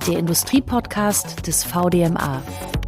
der Industriepodcast des VDMA.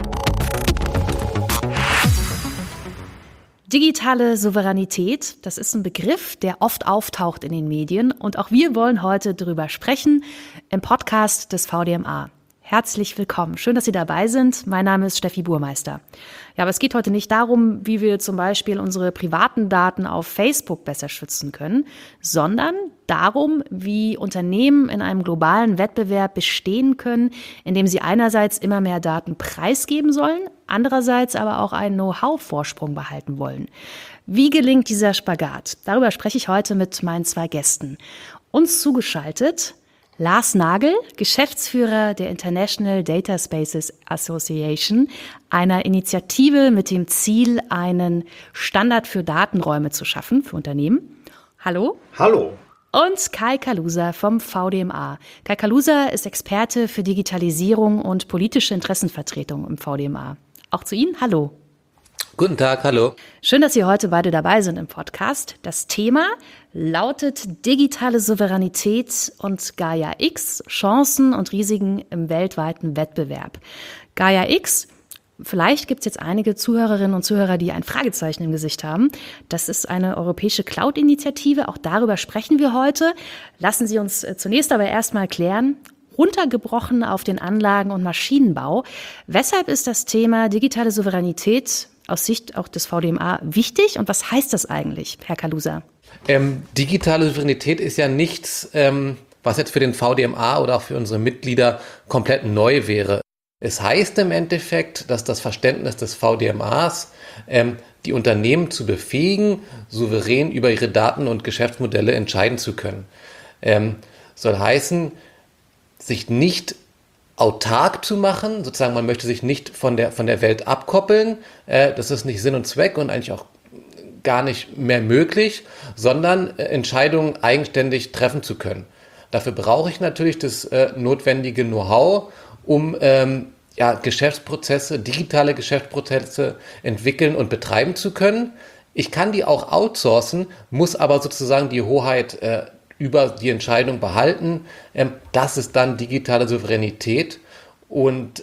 Digitale Souveränität, das ist ein Begriff, der oft auftaucht in den Medien. Und auch wir wollen heute darüber sprechen im Podcast des VDMA. Herzlich willkommen. Schön, dass Sie dabei sind. Mein Name ist Steffi Burmeister. Ja, aber es geht heute nicht darum, wie wir zum Beispiel unsere privaten Daten auf Facebook besser schützen können, sondern darum, wie Unternehmen in einem globalen Wettbewerb bestehen können, indem sie einerseits immer mehr Daten preisgeben sollen, andererseits aber auch einen Know-how-Vorsprung behalten wollen. Wie gelingt dieser Spagat? Darüber spreche ich heute mit meinen zwei Gästen. Uns zugeschaltet Lars Nagel, Geschäftsführer der International Data Spaces Association, einer Initiative mit dem Ziel, einen Standard für Datenräume zu schaffen für Unternehmen. Hallo. Hallo. Und Kai Kaluza vom VDMA. Kai Kaluza ist Experte für Digitalisierung und politische Interessenvertretung im VDMA. Auch zu Ihnen, hallo. Guten Tag, hallo. Schön, dass Sie heute beide dabei sind im Podcast. Das Thema lautet digitale Souveränität und Gaia X, Chancen und Risiken im weltweiten Wettbewerb. Gaia X, vielleicht gibt es jetzt einige Zuhörerinnen und Zuhörer, die ein Fragezeichen im Gesicht haben. Das ist eine europäische Cloud-Initiative, auch darüber sprechen wir heute. Lassen Sie uns zunächst aber erstmal klären, runtergebrochen auf den Anlagen- und Maschinenbau. Weshalb ist das Thema digitale Souveränität aus Sicht auch des VDMA wichtig und was heißt das eigentlich, Herr Kaluza? Digitale Souveränität ist ja nichts, was jetzt für den VDMA oder auch für unsere Mitglieder komplett neu wäre. Es heißt im Endeffekt, dass das Verständnis des VDMAs die Unternehmen zu befähigen, souverän über ihre Daten und Geschäftsmodelle entscheiden zu können. Soll heißen, sich nicht autark zu machen, sozusagen man möchte sich nicht von der Welt abkoppeln, das ist nicht Sinn und Zweck und eigentlich auch gar nicht mehr möglich, sondern Entscheidungen eigenständig treffen zu können. Dafür brauche ich natürlich das notwendige Know-how, um Geschäftsprozesse, digitale Geschäftsprozesse entwickeln und betreiben zu können. Ich kann die auch outsourcen, muss aber sozusagen die Hoheit über die Entscheidung behalten. Das ist dann digitale Souveränität. Und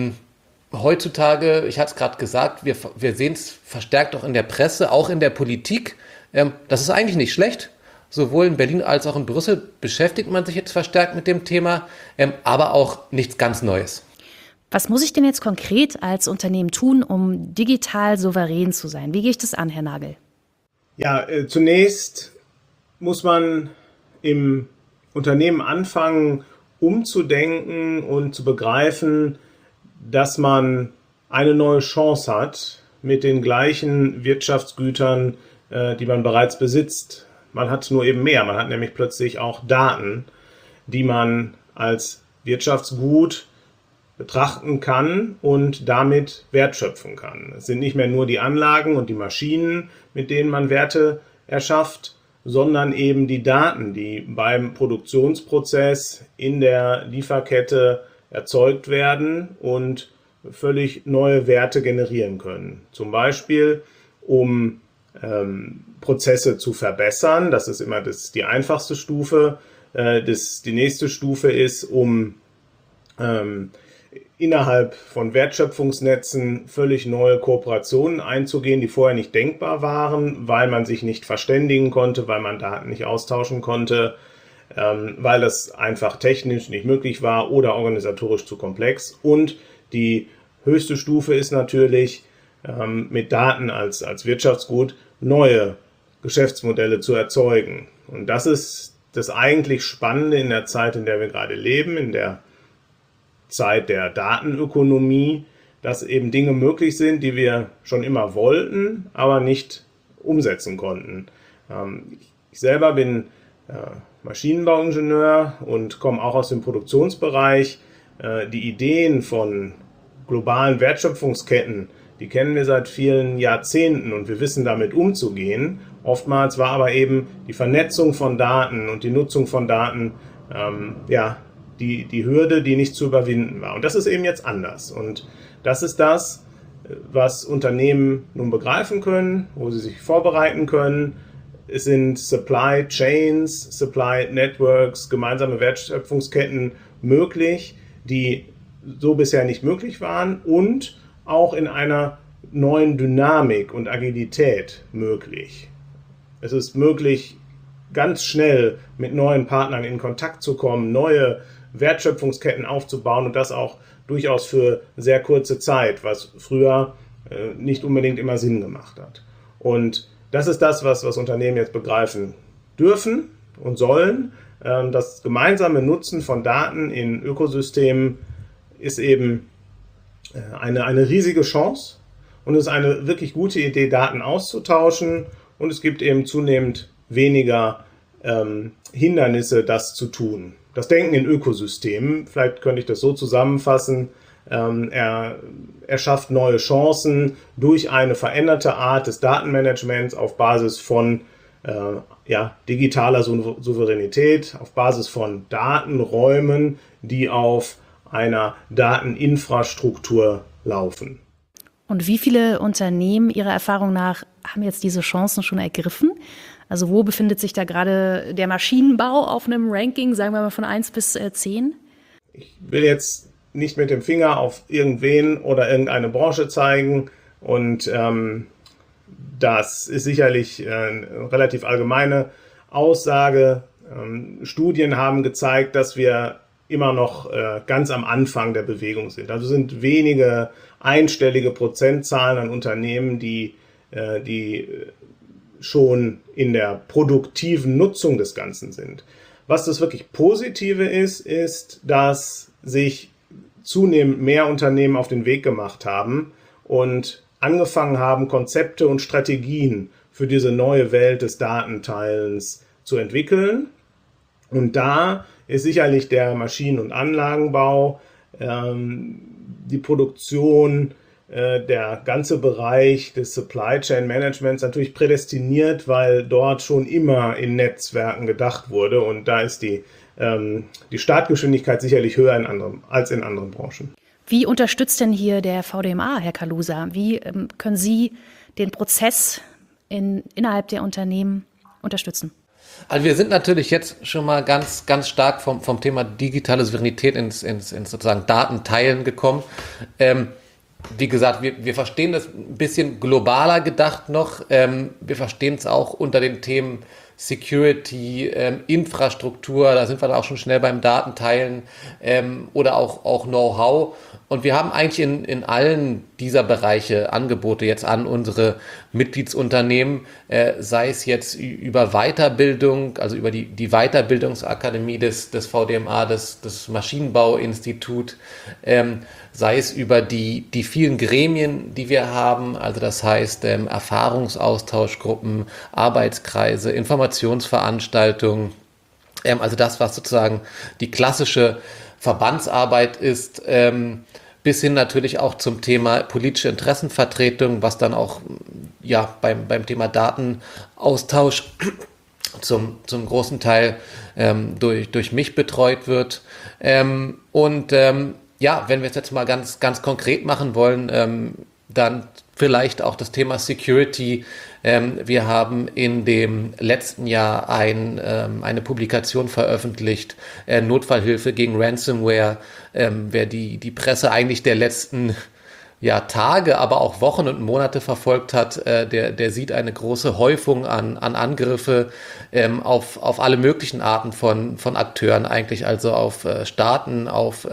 heutzutage, ich hatte es gerade gesagt, wir sehen es verstärkt auch in der Presse, auch in der Politik. Das ist eigentlich nicht schlecht. Sowohl in Berlin als auch in Brüssel beschäftigt man sich jetzt verstärkt mit dem Thema, aber auch nichts ganz Neues. Was muss ich denn jetzt konkret als Unternehmen tun, um digital souverän zu sein? Wie gehe ich das an, Herr Nagel? Ja, zunächst muss man im Unternehmen anfangen, umzudenken und zu begreifen, dass man eine neue Chance hat mit den gleichen Wirtschaftsgütern, die man bereits besitzt. Man hat nur eben mehr. Man hat nämlich plötzlich auch Daten, die man als Wirtschaftsgut betrachten kann und damit Wert schöpfen kann. Es sind nicht mehr nur die Anlagen und die Maschinen, mit denen man Werte erschafft, sondern eben die Daten, die beim Produktionsprozess in der Lieferkette erzeugt werden und völlig neue Werte generieren können. Zum Beispiel, um Prozesse zu verbessern, das ist immer die einfachste Stufe. Die nächste Stufe ist, um innerhalb von Wertschöpfungsnetzen völlig neue Kooperationen einzugehen, die vorher nicht denkbar waren, weil man sich nicht verständigen konnte, weil man Daten nicht austauschen konnte, weil das einfach technisch nicht möglich war oder organisatorisch zu komplex. Und die höchste Stufe ist natürlich, mit Daten als Wirtschaftsgut neue Geschäftsmodelle zu erzeugen. Und das ist das eigentlich Spannende in der Zeit, in der wir gerade leben, in der Zeit der Datenökonomie, dass eben Dinge möglich sind, die wir schon immer wollten, aber nicht umsetzen konnten. Ich selber bin Maschinenbauingenieur und komme auch aus dem Produktionsbereich. Die Ideen von globalen Wertschöpfungsketten, die kennen wir seit vielen Jahrzehnten und wir wissen damit umzugehen. Oftmals war aber eben die Vernetzung von Daten und die Nutzung von Daten die Hürde, die nicht zu überwinden war. Und das ist eben jetzt anders. Und das ist das, was Unternehmen nun begreifen können, wo sie sich vorbereiten können. Es sind Supply Chains, Supply Networks, gemeinsame Wertschöpfungsketten möglich, die so bisher nicht möglich waren und auch in einer neuen Dynamik und Agilität möglich. Es ist möglich, ganz schnell mit neuen Partnern in Kontakt zu kommen, neue Wertschöpfungsketten aufzubauen und das auch durchaus für sehr kurze Zeit, was früher nicht unbedingt immer Sinn gemacht hat. Und das ist das, was Unternehmen jetzt begreifen dürfen und sollen. Das gemeinsame Nutzen von Daten in Ökosystemen ist eben eine riesige Chance und es ist eine wirklich gute Idee, Daten auszutauschen und es gibt eben zunehmend weniger Hindernisse, das zu tun. Das Denken in Ökosystemen, vielleicht könnte ich das so zusammenfassen, er schafft neue Chancen durch eine veränderte Art des Datenmanagements auf Basis von digitaler Souveränität, auf Basis von Datenräumen, die auf einer Dateninfrastruktur laufen. Und wie viele Unternehmen Ihrer Erfahrung nach haben jetzt diese Chancen schon ergriffen? Also wo befindet sich da gerade der Maschinenbau auf einem Ranking, sagen wir mal von 1 bis 10? Ich will jetzt nicht mit dem Finger auf irgendwen oder irgendeine Branche zeigen und das ist sicherlich eine relativ allgemeine Aussage. Studien haben gezeigt, dass wir immer noch ganz am Anfang der Bewegung sind. Also sind wenige einstellige Prozentzahlen an Unternehmen, die schon in der produktiven Nutzung des Ganzen sind. Was das wirklich Positive ist, dass sich zunehmend mehr Unternehmen auf den Weg gemacht haben und angefangen haben, Konzepte und Strategien für diese neue Welt des Datenteilens zu entwickeln. Und da ist sicherlich der Maschinen- und Anlagenbau, die Produktion, der ganze Bereich des Supply Chain Managements natürlich prädestiniert, weil dort schon immer in Netzwerken gedacht wurde und da ist die Startgeschwindigkeit sicherlich höher als in anderen Branchen. Wie unterstützt denn hier der VDMA, Herr Kaluza? Wie können Sie den Prozess innerhalb der Unternehmen unterstützen? Also wir sind natürlich jetzt schon mal ganz, ganz stark vom Thema digitale Souveränität ins sozusagen Datenteilen gekommen. Wie gesagt, wir verstehen das ein bisschen globaler gedacht noch. Wir verstehen es auch unter den Themen Security, Infrastruktur, da sind wir dann auch schon schnell beim Datenteilen oder auch Know-how. Und wir haben eigentlich in allen dieser Bereiche Angebote jetzt an unsere Mitgliedsunternehmen, sei es jetzt über Weiterbildung, also über die Weiterbildungsakademie des VDMA, des Maschinenbauinstitut, sei es über die vielen Gremien, die wir haben, also das heißt Erfahrungsaustauschgruppen, Arbeitskreise, Informationsveranstaltungen, also das, was sozusagen die klassische Verbandsarbeit ist, bis hin natürlich auch zum Thema politische Interessenvertretung, was dann auch beim Thema Datenaustausch zum großen Teil durch mich betreut wird. Wenn wir es jetzt mal ganz, ganz konkret machen wollen, dann vielleicht auch das Thema Security. Wir haben in dem letzten Jahr eine Publikation veröffentlicht, Notfallhilfe gegen Ransomware. Wer die Presse eigentlich der letzten Tage, aber auch Wochen und Monate verfolgt hat, der sieht eine große Häufung an Angriffe auf alle möglichen Arten von Akteuren eigentlich, also auf Staaten, auf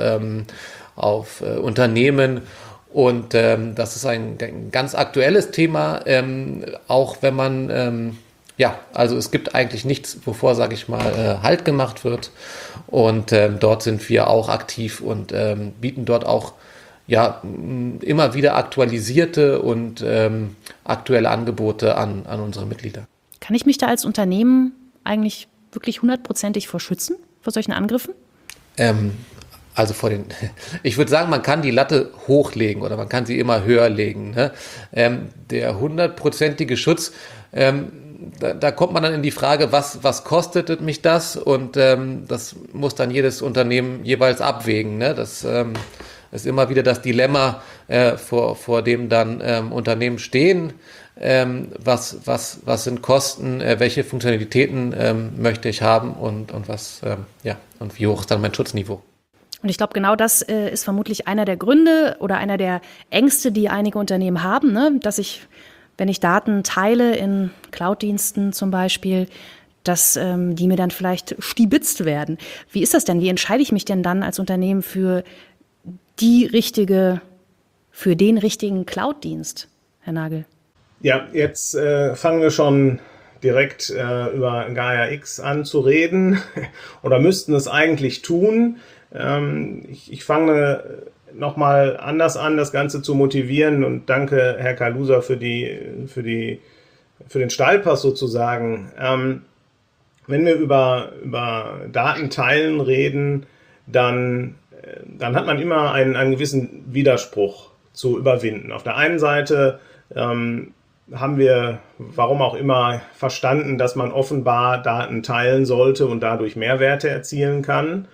Unternehmen. Und das ist ein ganz aktuelles Thema, auch wenn man, also es gibt eigentlich nichts, wovor, sage ich mal, Halt gemacht wird. Und dort sind wir auch aktiv und bieten dort auch immer wieder aktualisierte und aktuelle Angebote an unsere Mitglieder. Kann ich mich da als Unternehmen eigentlich wirklich 100%ig vor schützen, vor solchen Angriffen? Also ich würde sagen, man kann die Latte hochlegen oder man kann sie immer höher legen. Ne? Der 100%ige Schutz, da kommt man dann in die Frage, was kostet mich das? Und das muss dann jedes Unternehmen jeweils abwägen. Ne? Das ist immer wieder das Dilemma, vor dem dann Unternehmen stehen. Was sind Kosten? Welche Funktionalitäten möchte ich haben? Und was, und wie hoch ist dann mein Schutzniveau? Und ich glaube, genau das ist vermutlich einer der Gründe oder einer der Ängste, die einige Unternehmen haben, ne? Dass ich, wenn ich Daten teile in Cloud-Diensten zum Beispiel, dass die mir dann vielleicht stibitzt werden. Wie ist das denn? Wie entscheide ich mich denn dann als Unternehmen für den richtigen Cloud-Dienst, Herr Nagel? Ja, jetzt fangen wir schon direkt über Gaia X an zu reden oder müssten es eigentlich tun. Ich fange nochmal anders an, das Ganze zu motivieren und danke, Herr Kaluza, für den Steilpass sozusagen. Wenn wir über Datenteilen reden, dann hat man immer einen gewissen Widerspruch zu überwinden. Auf der einen Seite haben wir, warum auch immer, verstanden, dass man offenbar Daten teilen sollte und dadurch Mehrwerte erzielen kann.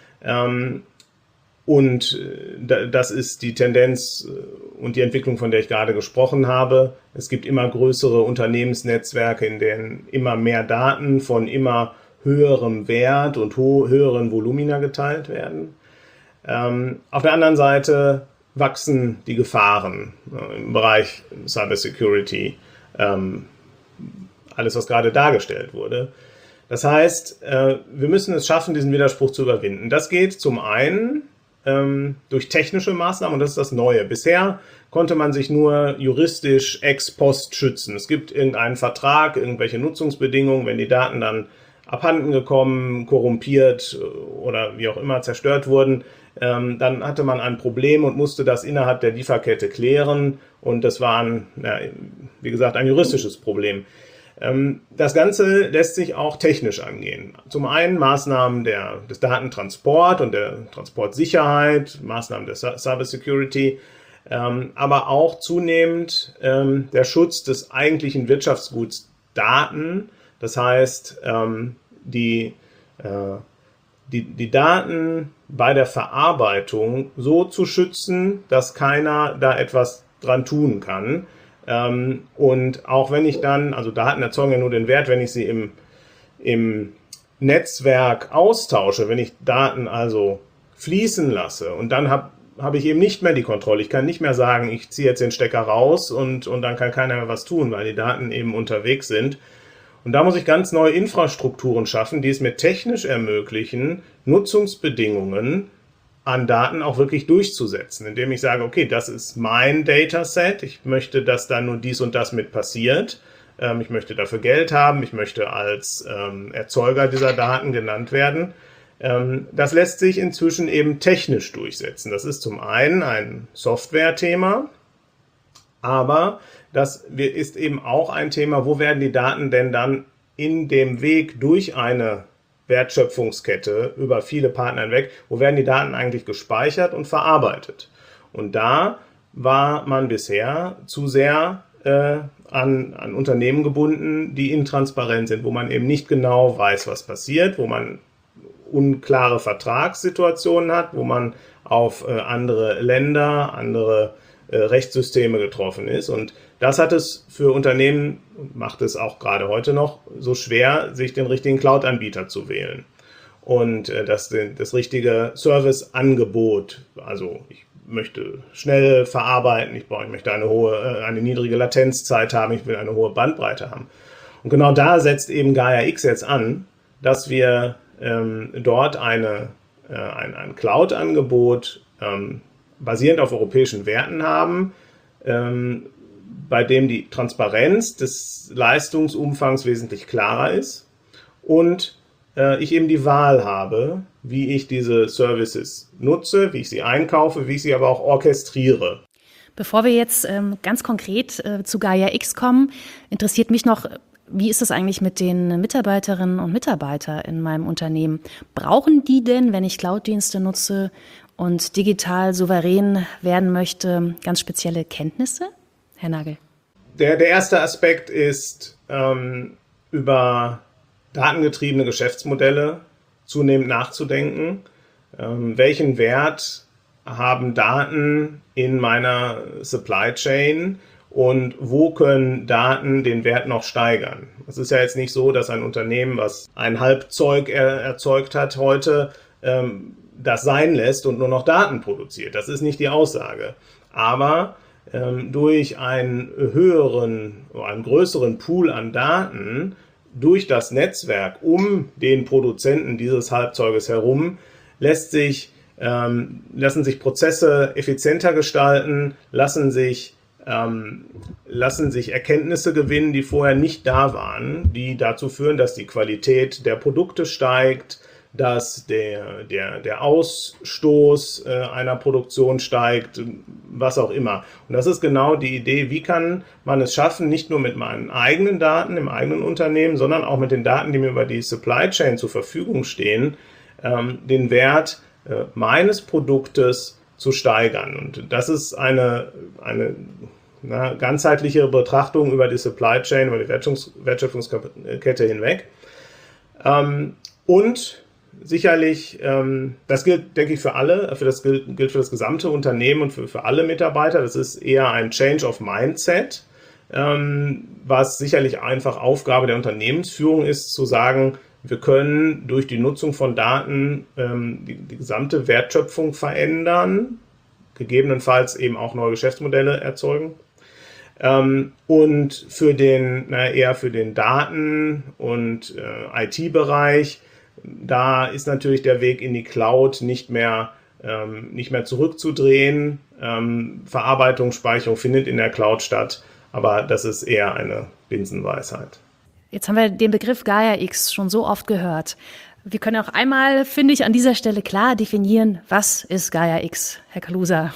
Und das ist die Tendenz und die Entwicklung, von der ich gerade gesprochen habe. Es gibt immer größere Unternehmensnetzwerke, in denen immer mehr Daten von immer höherem Wert und höheren Volumina geteilt werden. Auf der anderen Seite wachsen die Gefahren im Bereich Cybersecurity, alles, was gerade dargestellt wurde. Das heißt, wir müssen es schaffen, diesen Widerspruch zu überwinden. Das geht zum einen durch technische Maßnahmen und das ist das Neue. Bisher konnte man sich nur juristisch ex post schützen. Es gibt irgendeinen Vertrag, irgendwelche Nutzungsbedingungen, wenn die Daten dann abhanden gekommen, korrumpiert oder wie auch immer zerstört wurden, dann hatte man ein Problem und musste das innerhalb der Lieferkette klären und das war wie gesagt, ein juristisches Problem. Das Ganze lässt sich auch technisch angehen. Zum einen Maßnahmen des Datentransport und der Transportsicherheit, Maßnahmen der Cybersecurity, aber auch zunehmend der Schutz des eigentlichen Wirtschaftsguts Daten. Das heißt, die Daten bei der Verarbeitung so zu schützen, dass keiner da etwas dran tun kann. Und auch wenn ich dann, also Daten erzeugen ja nur den Wert, wenn ich sie im Netzwerk austausche, wenn ich Daten also fließen lasse und dann habe ich eben nicht mehr die Kontrolle. Ich kann nicht mehr sagen, ich ziehe jetzt den Stecker raus und dann kann keiner mehr was tun, weil die Daten eben unterwegs sind. Und da muss ich ganz neue Infrastrukturen schaffen, die es mir technisch ermöglichen, Nutzungsbedingungen an Daten auch wirklich durchzusetzen, indem ich sage, okay, das ist mein Dataset, ich möchte, dass da nur dies und das mit passiert, ich möchte dafür Geld haben, ich möchte als Erzeuger dieser Daten genannt werden. Das lässt sich inzwischen eben technisch durchsetzen. Das ist zum einen ein Software-Thema, aber das ist eben auch ein Thema, wo werden die Daten denn dann in dem Weg durch eine Wertschöpfungskette über viele Partner hinweg, wo werden die Daten eigentlich gespeichert und verarbeitet? Und da war man bisher zu sehr an Unternehmen gebunden, die intransparent sind, wo man eben nicht genau weiß, was passiert, wo man unklare Vertragssituationen hat, wo man auf andere Länder, andere Rechtssysteme getroffen ist. Und das hat es für Unternehmen, macht es auch gerade heute noch, so schwer, sich den richtigen Cloud-Anbieter zu wählen. Und das richtige Serviceangebot, also ich möchte schnell verarbeiten, ich möchte eine niedrige Latenzzeit haben, ich will eine hohe Bandbreite haben. Und genau da setzt eben Gaia X jetzt an, dass wir dort ein Cloud-Angebot basierend auf europäischen Werten haben, bei dem die Transparenz des Leistungsumfangs wesentlich klarer ist und ich eben die Wahl habe, wie ich diese Services nutze, wie ich sie einkaufe, wie ich sie aber auch orchestriere. Bevor wir jetzt ganz konkret zu Gaia X kommen, interessiert mich noch, wie ist es eigentlich mit den Mitarbeiterinnen und Mitarbeitern in meinem Unternehmen? Brauchen die denn, wenn ich Cloud-Dienste nutze und digital souverän werden möchte, ganz spezielle Kenntnisse? Herr Nagel. Der erste Aspekt ist, über datengetriebene Geschäftsmodelle zunehmend nachzudenken. Welchen Wert haben Daten in meiner Supply Chain und wo können Daten den Wert noch steigern? Es ist ja jetzt nicht so, dass ein Unternehmen, was ein Halbzeug erzeugt hat heute, das sein lässt und nur noch Daten produziert. Das ist nicht die Aussage. Aber durch einen größeren Pool an Daten, durch das Netzwerk um den Produzenten dieses Halbzeuges herum, lassen sich Prozesse effizienter gestalten, lassen sich Erkenntnisse gewinnen, die vorher nicht da waren, die dazu führen, dass die Qualität der Produkte steigt, dass der Ausstoß einer Produktion steigt, was auch immer. Und das ist genau die Idee, wie kann man es schaffen, nicht nur mit meinen eigenen Daten im eigenen Unternehmen, sondern auch mit den Daten, die mir über die Supply Chain zur Verfügung stehen, den Wert meines Produktes zu steigern. Und das ist eine ganzheitliche Betrachtung über die Supply Chain, über die Wertschöpfungskette hinweg. Und sicherlich, das gilt, denke ich, für alle, gilt für das gesamte Unternehmen und für alle Mitarbeiter. Das ist eher ein Change of Mindset, was sicherlich einfach Aufgabe der Unternehmensführung ist, zu sagen, wir können durch die Nutzung von Daten die gesamte Wertschöpfung verändern, gegebenenfalls eben auch neue Geschäftsmodelle erzeugen. Und für den Daten- und IT-Bereich, da ist natürlich der Weg in die Cloud nicht mehr zurückzudrehen. Verarbeitung, Speicherung findet in der Cloud statt, aber das ist eher eine Binsenweisheit. Jetzt haben wir den Begriff Gaia-X schon so oft gehört. Wir können auch einmal, finde ich, an dieser Stelle klar definieren, was ist Gaia-X, Herr Kaluza?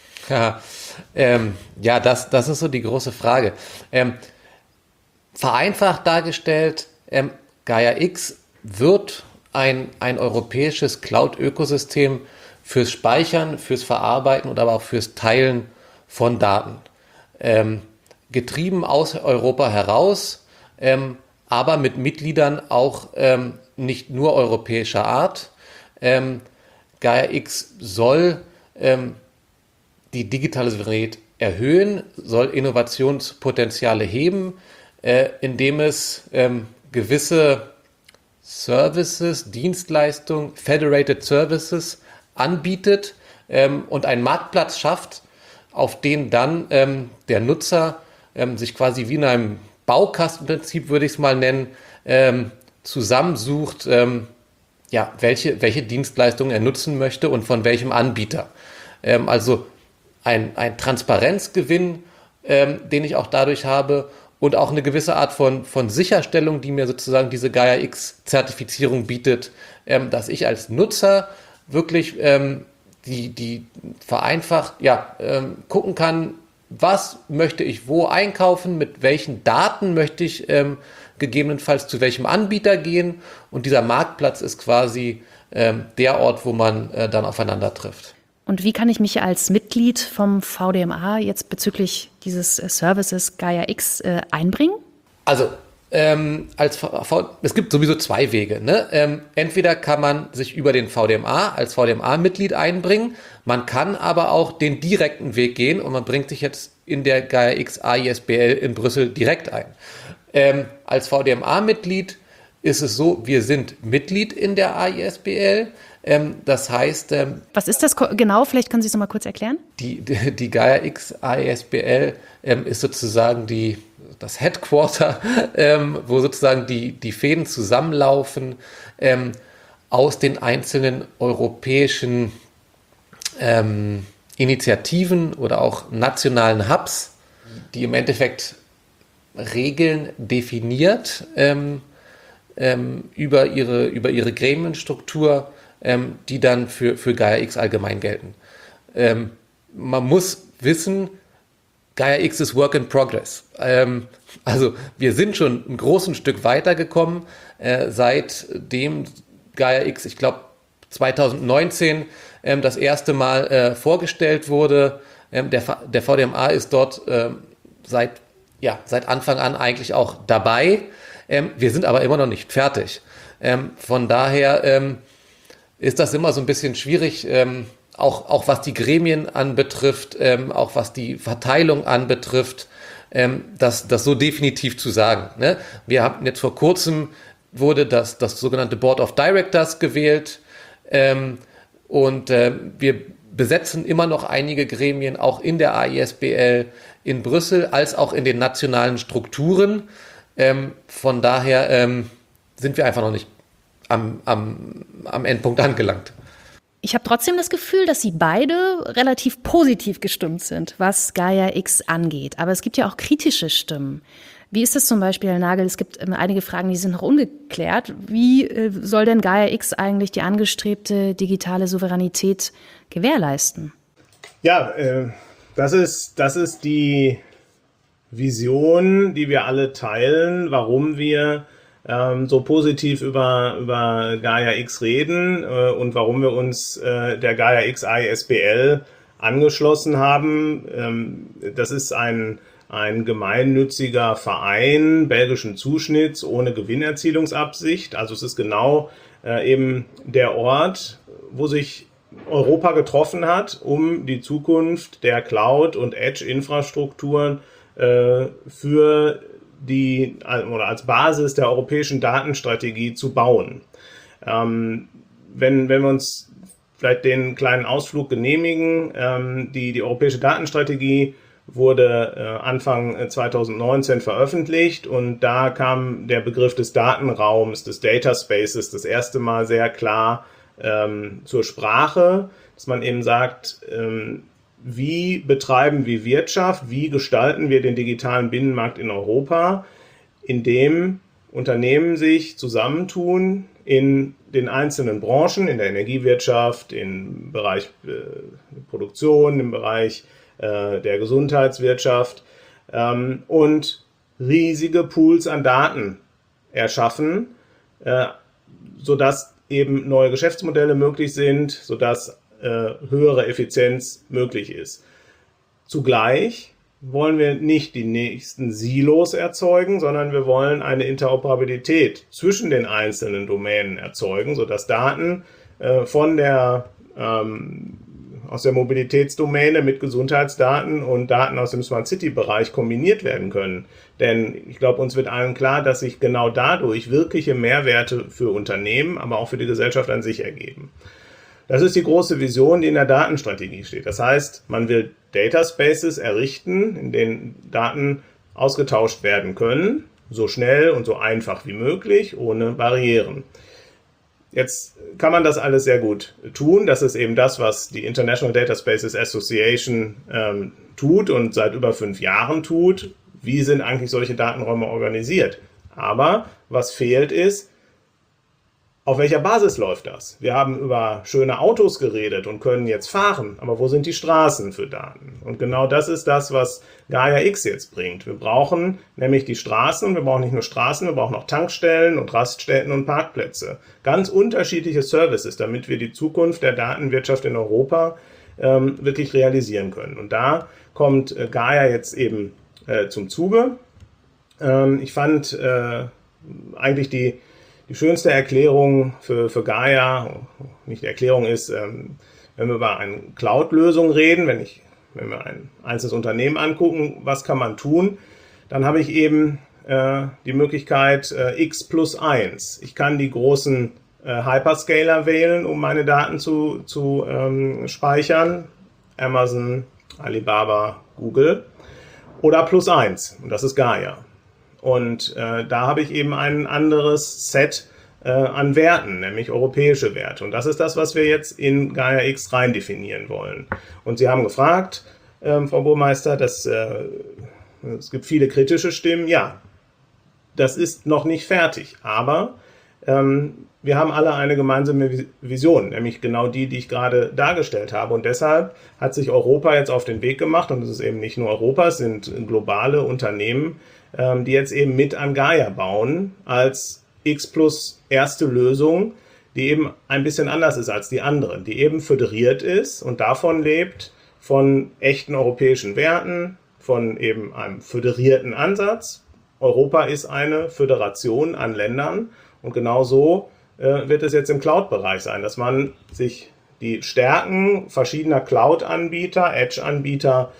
Das ist so die große Frage. Vereinfacht dargestellt, Gaia-X wird ein europäisches Cloud-Ökosystem fürs Speichern, fürs Verarbeiten und aber auch fürs Teilen von Daten. Getrieben aus Europa heraus, aber mit Mitgliedern auch nicht nur europäischer Art. Gaia-X soll die digitale Souveränität erhöhen, soll Innovationspotenziale heben, indem es gewisse Services, Dienstleistungen, Federated Services anbietet und einen Marktplatz schafft, auf den dann der Nutzer sich quasi wie in einem Baukastenprinzip, würde ich es mal nennen, zusammensucht, welche Dienstleistungen er nutzen möchte und von welchem Anbieter. Also ein Transparenzgewinn, den ich auch dadurch habe und auch eine gewisse Art von Sicherstellung, die mir sozusagen diese Gaia-X-Zertifizierung bietet, dass ich als Nutzer wirklich die vereinfacht gucken kann, was möchte ich wo einkaufen, mit welchen Daten möchte ich gegebenenfalls zu welchem Anbieter gehen, und dieser Marktplatz ist quasi der Ort, wo man dann aufeinander trifft. Und wie kann ich mich als Mitglied vom VDMA jetzt bezüglich dieses Services Gaia-X einbringen? Also es gibt sowieso zwei Wege. Ne? Entweder kann man sich über den VDMA als VDMA-Mitglied einbringen, man kann aber auch den direkten Weg gehen und man bringt sich jetzt in der Gaia-X AISBL in Brüssel direkt ein. Als VDMA-Mitglied ist es so, wir sind Mitglied in der AISBL. Das heißt... Was ist das genau? Vielleicht können Sie es noch mal kurz erklären. Die Gaia-X AISBL ist sozusagen das Headquarter, wo sozusagen die Fäden zusammenlaufen aus den einzelnen europäischen Initiativen oder auch nationalen Hubs, die im Endeffekt Regeln definiert über ihre Gremienstruktur, die dann für Gaia-X allgemein gelten. Man muss wissen, Gaia-X ist Work in Progress. Also wir sind schon ein großes Stück weitergekommen, seitdem Gaia-X, ich glaube 2019, das erste Mal vorgestellt wurde. Der VDMA ist dort seit Anfang an eigentlich auch dabei. Wir sind aber immer noch nicht fertig. Von daher ist das immer so ein bisschen schwierig, auch was die Gremien anbetrifft, auch was die Verteilung anbetrifft, das so definitiv zu sagen. Ne? Wir hatten jetzt vor kurzem, wurde das sogenannte Board of Directors gewählt, Und wir besetzen immer noch einige Gremien, auch in der AISBL in Brüssel, als auch in den nationalen Strukturen. Von daher sind wir einfach noch nicht am Endpunkt angelangt. Ich habe trotzdem das Gefühl, dass Sie beide relativ positiv gestimmt sind, was Gaia-X angeht. Aber es gibt ja auch kritische Stimmen. Wie ist das zum Beispiel, Herr Nagel? Es gibt einige Fragen, die sind noch ungeklärt. Wie soll denn Gaia-X eigentlich die angestrebte digitale Souveränität gewährleisten? Ja, das ist die Vision, die wir alle teilen, warum wir so positiv über Gaia-X reden und warum wir uns der Gaia-X AISBL angeschlossen haben. Das ist ein gemeinnütziger Verein belgischen Zuschnitts ohne Gewinnerzielungsabsicht. Also es ist genau eben der Ort, wo sich Europa getroffen hat, um die Zukunft der Cloud- und Edge-Infrastrukturen für oder als Basis der europäischen Datenstrategie zu bauen. Wenn wir uns vielleicht den kleinen Ausflug genehmigen, die europäische Datenstrategie wurde Anfang 2019 veröffentlicht und da kam der Begriff des Datenraums, des Data Spaces das erste Mal sehr klar zur Sprache, dass man eben sagt, wie betreiben wir Wirtschaft, wie gestalten wir den digitalen Binnenmarkt in Europa, indem Unternehmen sich zusammentun in den einzelnen Branchen, in der Energiewirtschaft, im Bereich Produktion, im Bereich der Gesundheitswirtschaft und riesige Pools an Daten erschaffen, sodass eben neue Geschäftsmodelle möglich sind, sodass höhere Effizienz möglich ist. Zugleich wollen wir nicht die nächsten Silos erzeugen, sondern wir wollen eine Interoperabilität zwischen den einzelnen Domänen erzeugen, sodass Daten aus der Mobilitätsdomäne mit Gesundheitsdaten und Daten aus dem Smart City-Bereich kombiniert werden können. Denn ich glaube, uns wird allen klar, dass sich genau dadurch wirkliche Mehrwerte für Unternehmen, aber auch für die Gesellschaft an sich ergeben. Das ist die große Vision, die in der Datenstrategie steht. Das heißt, man will Data Spaces errichten, in denen Daten ausgetauscht werden können, so schnell und so einfach wie möglich, ohne Barrieren. Jetzt kann man das alles sehr gut tun. Das ist eben das, was die International Data Spaces Association tut und seit über 5 Jahren tut. Wie sind eigentlich solche Datenräume organisiert? Aber was fehlt ist, auf welcher Basis läuft das? Wir haben über schöne Autos geredet und können jetzt fahren, aber wo sind die Straßen für Daten? Und genau das ist das, was Gaia-X jetzt bringt. Wir brauchen nämlich die Straßen, wir brauchen nicht nur Straßen, wir brauchen auch Tankstellen und Raststätten und Parkplätze. Ganz unterschiedliche Services, damit wir die Zukunft der Datenwirtschaft in Europa wirklich realisieren können. Und da kommt Gaia jetzt eben zum Zuge. Ich fand eigentlich die schönste Erklärung für Gaia, nicht die Erklärung ist, wenn wir über eine Cloud-Lösung reden, wenn wir ein einzelnes Unternehmen angucken, was kann man tun, dann habe ich eben die Möglichkeit X plus 1. Ich kann die großen Hyperscaler wählen, um meine Daten zu speichern, Amazon, Alibaba, Google, oder plus 1, und das ist Gaia. Und da habe ich eben ein anderes Set an Werten, nämlich europäische Werte. Und das ist das, was wir jetzt in Gaia-X rein definieren wollen. Und Sie haben gefragt, Frau Burmeister, es gibt viele kritische Stimmen. Ja, das ist noch nicht fertig, aber wir haben alle eine gemeinsame Vision, nämlich genau die ich gerade dargestellt habe. Und deshalb hat sich Europa jetzt auf den Weg gemacht, und es ist eben nicht nur Europa, es sind globale Unternehmen, die jetzt eben mit an Gaia bauen als X plus erste Lösung, die eben ein bisschen anders ist als die anderen, die eben föderiert ist und davon lebt, von echten europäischen Werten, von eben einem föderierten Ansatz. Europa ist eine Föderation an Ländern und genau so wird es jetzt im Cloud-Bereich sein, dass man sich die Stärken verschiedener Cloud-Anbieter, Edge-Anbieter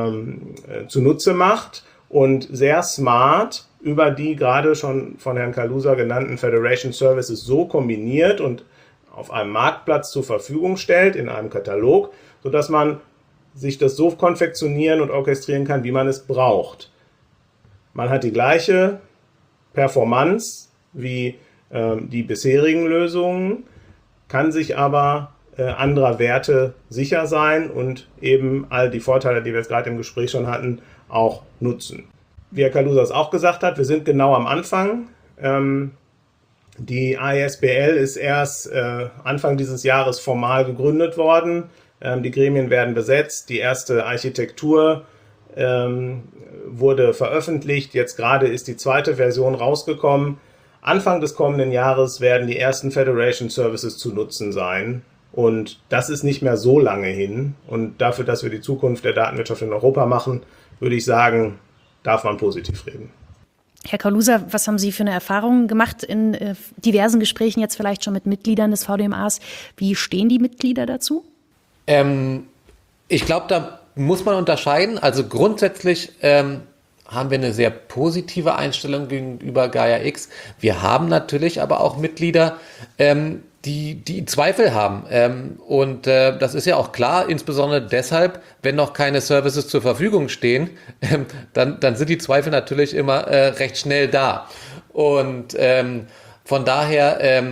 zunutze macht und sehr smart über die gerade schon von Herrn Kaluza genannten Federation Services so kombiniert und auf einem Marktplatz zur Verfügung stellt, in einem Katalog, sodass man sich das so konfektionieren und orchestrieren kann, wie man es braucht. Man hat die gleiche Performance wie die bisherigen Lösungen, kann sich aber anderer Werte sicher sein und eben all die Vorteile, die wir jetzt gerade im Gespräch schon hatten, auch nutzen. Wie Herr Kaluza es auch gesagt hat, wir sind genau am Anfang. Die AESBL ist erst Anfang dieses Jahres formal gegründet worden. Die Gremien werden besetzt. Die erste Architektur wurde veröffentlicht. Jetzt gerade ist die zweite Version rausgekommen. Anfang des kommenden Jahres werden die ersten Federation Services zu nutzen sein. Und das ist nicht mehr so lange hin. Und dafür, dass wir die Zukunft der Datenwirtschaft in Europa machen, würde ich sagen, darf man positiv reden. Herr Kaluza, was haben Sie für eine Erfahrung gemacht in diversen Gesprächen, jetzt vielleicht schon mit Mitgliedern des VDMAs? Wie stehen die Mitglieder dazu? Ich glaube, da muss man unterscheiden. Also grundsätzlich haben wir eine sehr positive Einstellung gegenüber Gaia-X. Wir haben natürlich aber auch Mitglieder, die Zweifel haben. Und das ist ja auch klar, insbesondere deshalb, wenn noch keine Services zur Verfügung stehen, dann sind die Zweifel natürlich immer recht schnell da. Und von daher,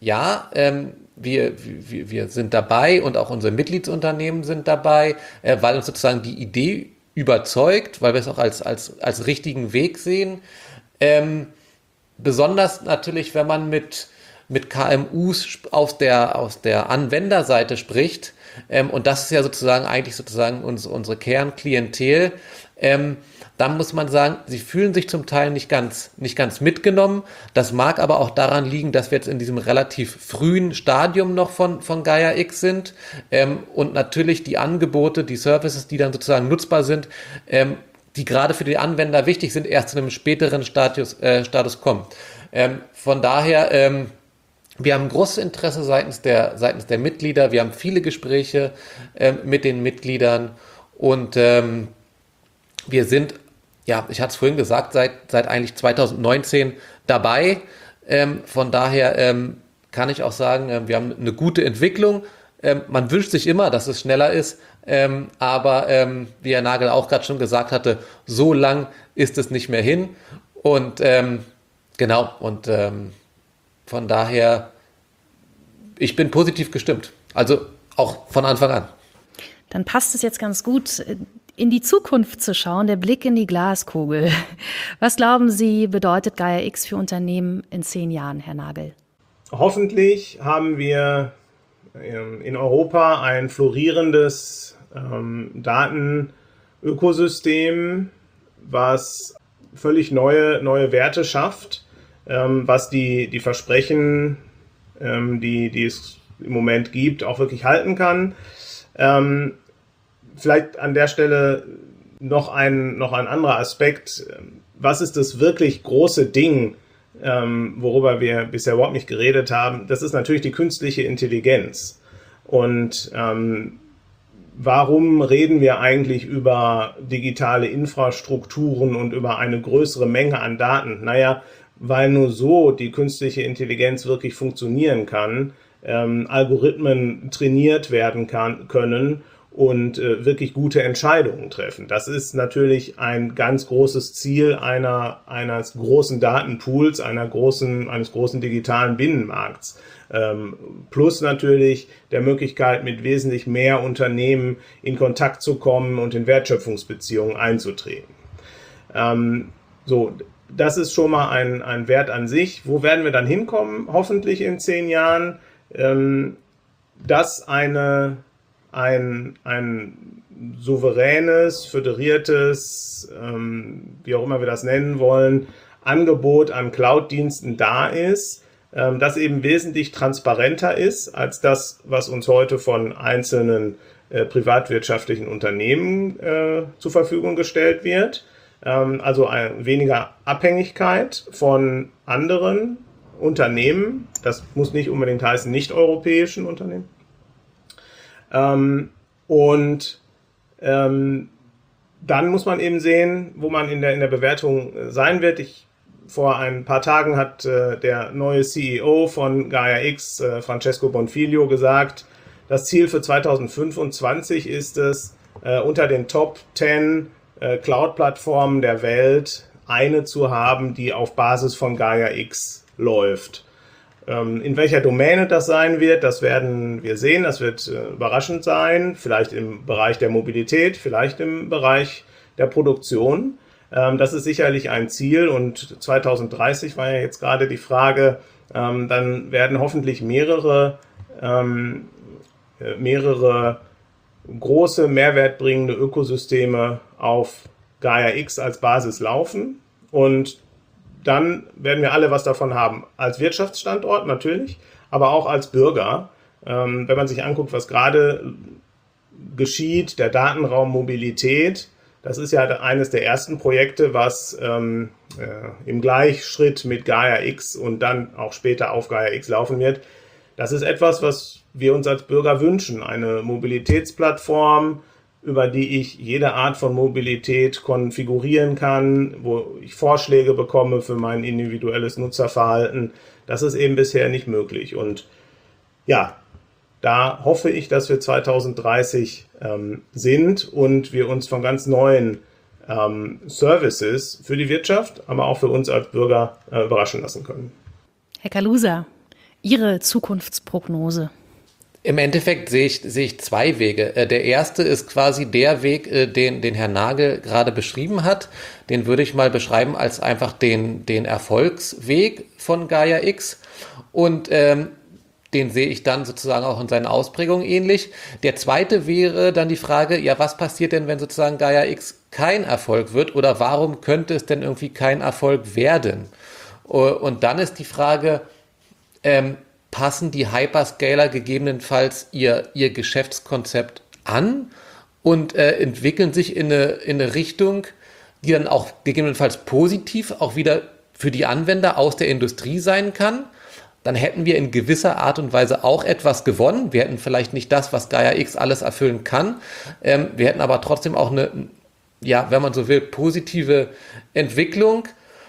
wir sind dabei und auch unsere Mitgliedsunternehmen sind dabei, weil uns sozusagen die Idee überzeugt, weil wir es auch als richtigen Weg sehen. Besonders natürlich, wenn man mit KMUs aus der Anwenderseite spricht, und das ist ja sozusagen unsere Kernklientel, dann muss man sagen, sie fühlen sich zum Teil nicht ganz mitgenommen. Das mag aber auch daran liegen, dass wir jetzt in diesem relativ frühen Stadium noch von Gaia-X sind, und natürlich die Angebote, die Services, die dann sozusagen nutzbar sind, die gerade für die Anwender wichtig sind, erst in einem späteren Status kommen. Von daher, wir haben großes Interesse seitens der Mitglieder. Wir haben viele Gespräche mit den Mitgliedern und wir sind, ja, ich hatte es vorhin gesagt, seit eigentlich 2019 dabei. Von daher kann ich auch sagen, wir haben eine gute Entwicklung. Man wünscht sich immer, dass es schneller ist, aber wie Herr Nagel auch gerade schon gesagt hatte, so lang ist es nicht mehr hin. Und von daher, ich bin positiv gestimmt, also auch von Anfang an. Dann passt es jetzt ganz gut, in die Zukunft zu schauen, der Blick in die Glaskugel. Was glauben Sie, bedeutet Gaia-X für Unternehmen in 10 Jahren, Herr Nagel? Hoffentlich haben wir in Europa ein florierendes Datenökosystem, was völlig neue Werte schafft, was die Versprechen, die es im Moment gibt, auch wirklich halten kann. Vielleicht an der Stelle noch ein anderer Aspekt. Was ist das wirklich große Ding, worüber wir bisher überhaupt nicht geredet haben? Das ist natürlich die künstliche Intelligenz. Und warum reden wir eigentlich über digitale Infrastrukturen und über eine größere Menge an Daten? Naja, weil nur so die künstliche Intelligenz wirklich funktionieren kann, Algorithmen trainiert werden können und wirklich gute Entscheidungen treffen. Das ist natürlich ein ganz großes Ziel eines großen Datenpools, eines großen digitalen Binnenmarkts. Plus natürlich der Möglichkeit, mit wesentlich mehr Unternehmen in Kontakt zu kommen und in Wertschöpfungsbeziehungen einzutreten. Das ist schon mal ein Wert an sich. Wo werden wir dann hinkommen? Hoffentlich in 10 Jahren, dass ein souveränes, föderiertes, wie auch immer wir das nennen wollen, Angebot an Cloud-Diensten da ist, das eben wesentlich transparenter ist als das, was uns heute von einzelnen privatwirtschaftlichen Unternehmen zur Verfügung gestellt wird. Also weniger Abhängigkeit von anderen Unternehmen. Das muss nicht unbedingt heißen nicht-europäischen Unternehmen. Dann muss man eben sehen, wo man in der Bewertung sein wird. Ich vor ein paar Tagen hat der neue CEO von Gaia-X, Francesco Bonfiglio, gesagt, das Ziel für 2025 ist es, unter den Top 10 Cloud-Plattformen der Welt eine zu haben, die auf Basis von Gaia-X läuft. In welcher Domäne das sein wird, das werden wir sehen. Das wird überraschend sein, vielleicht im Bereich der Mobilität, vielleicht im Bereich der Produktion. Das ist sicherlich ein Ziel und 2030 war ja jetzt gerade die Frage, dann werden hoffentlich mehrere große, mehrwertbringende Ökosysteme auf Gaia-X als Basis laufen und dann werden wir alle was davon haben. Als Wirtschaftsstandort natürlich, aber auch als Bürger. Wenn man sich anguckt, was gerade geschieht, der Datenraum Mobilität, das ist ja eines der ersten Projekte, was im Gleichschritt mit Gaia-X und dann auch später auf Gaia-X laufen wird. Das ist etwas, was wir uns als Bürger wünschen. Eine Mobilitätsplattform, über die ich jede Art von Mobilität konfigurieren kann, wo ich Vorschläge bekomme für mein individuelles Nutzerverhalten. Das ist eben bisher nicht möglich. Und ja, da hoffe ich, dass wir 2030 sind und wir uns von ganz neuen Services für die Wirtschaft, aber auch für uns als Bürger überraschen lassen können. Herr Kaluza, Ihre Zukunftsprognose? Im Endeffekt sehe ich zwei Wege. Der erste ist quasi der Weg, den Herr Nagel gerade beschrieben hat. Den würde ich mal beschreiben als einfach den Erfolgsweg von Gaia-X. Und den sehe ich dann sozusagen auch in seinen Ausprägungen ähnlich. Der zweite wäre dann die Frage, ja, was passiert denn, wenn sozusagen Gaia-X kein Erfolg wird? Oder warum könnte es denn irgendwie kein Erfolg werden? Und dann ist die Frage, passen die Hyperscaler gegebenenfalls ihr Geschäftskonzept an und entwickeln sich in eine Richtung, die dann auch gegebenenfalls positiv auch wieder für die Anwender aus der Industrie sein kann? Dann hätten wir in gewisser Art und Weise auch etwas gewonnen. Wir hätten vielleicht nicht das, was Gaia-X alles erfüllen kann. Wir hätten aber trotzdem auch eine, ja, wenn man so will, positive Entwicklung.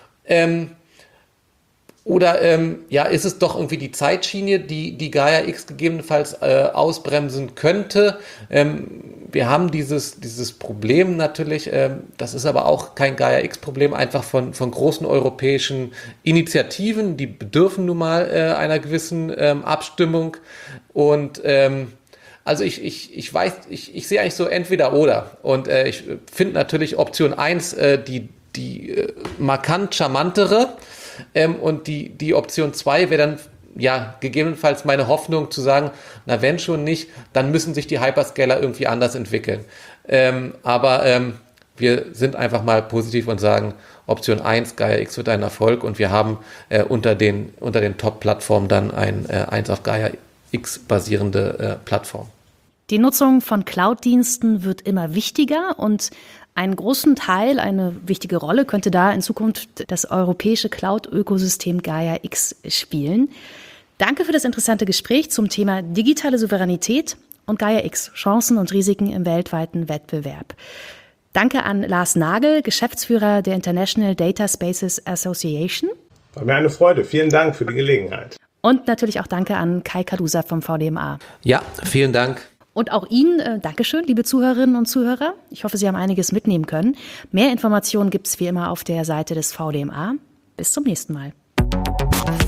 Oder ist es doch irgendwie die Zeitschiene, die Gaia-X gegebenenfalls ausbremsen könnte? Wir haben dieses Problem natürlich, das ist aber auch kein Gaia-X-Problem, einfach von großen europäischen Initiativen, die bedürfen nun mal einer gewissen Abstimmung. Und also ich sehe eigentlich so entweder oder. Und ich finde natürlich Option 1 die markant charmantere. Und die Option 2 wäre dann ja gegebenenfalls meine Hoffnung zu sagen, na wenn schon nicht, dann müssen sich die Hyperscaler irgendwie anders entwickeln. Aber wir sind einfach mal positiv und sagen, Option 1, Gaia-X wird ein Erfolg und wir haben unter den Top-Plattformen dann ein 1 auf Gaia-X basierende Plattform. Die Nutzung von Cloud-Diensten wird immer wichtiger und einen großen Teil, eine wichtige Rolle könnte da in Zukunft das europäische Cloud-Ökosystem Gaia-X spielen. Danke für das interessante Gespräch zum Thema digitale Souveränität und Gaia-X, Chancen und Risiken im weltweiten Wettbewerb. Danke an Lars Nagel, Geschäftsführer der International Data Spaces Association. War mir eine Freude. Vielen Dank für die Gelegenheit. Und natürlich auch danke an Kai Kaluza vom VDMA. Ja, vielen Dank. Und auch Ihnen Dankeschön, liebe Zuhörerinnen und Zuhörer. Ich hoffe, Sie haben einiges mitnehmen können. Mehr Informationen gibt es wie immer auf der Seite des VDMA. Bis zum nächsten Mal.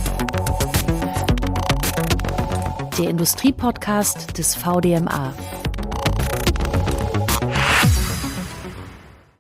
Der Industriepodcast des VDMA.